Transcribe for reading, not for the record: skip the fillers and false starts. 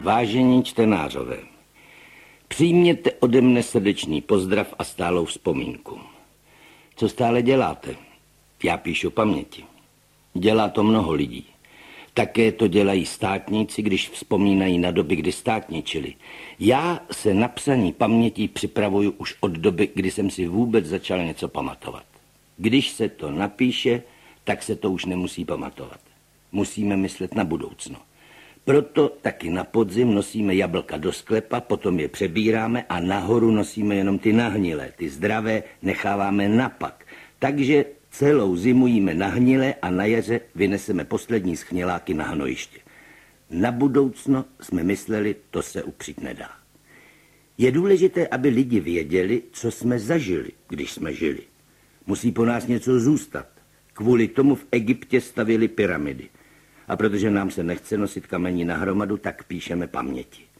Vážení čtenářové, přijměte ode mne srdečný pozdrav a stálou vzpomínku. Co stále děláte? Já píšu paměti. Dělá to mnoho lidí. Také to dělají státníci, když vzpomínají na doby, kdy státničili. Já se na psaní pamětí připravuju už od doby, kdy jsem si vůbec začal něco pamatovat. Když se to napíše, tak se to už nemusí pamatovat. Musíme myslet na budoucno. Proto taky na podzim nosíme jablka do sklepa, potom je přebíráme a nahoru nosíme jenom ty nahnilé. Ty zdravé necháváme napak. Takže celou zimu jíme nahnilé a na jaře vyneseme poslední schněláky na hnojiště. Na budoucno jsme mysleli, to se upřít nedá. Je důležité, aby lidi věděli, co jsme zažili, když jsme žili. Musí po nás něco zůstat. Kvůli tomu v Egyptě stavěli pyramidy. A protože nám se nechce nosit kamení na hromadu, tak píšeme paměti.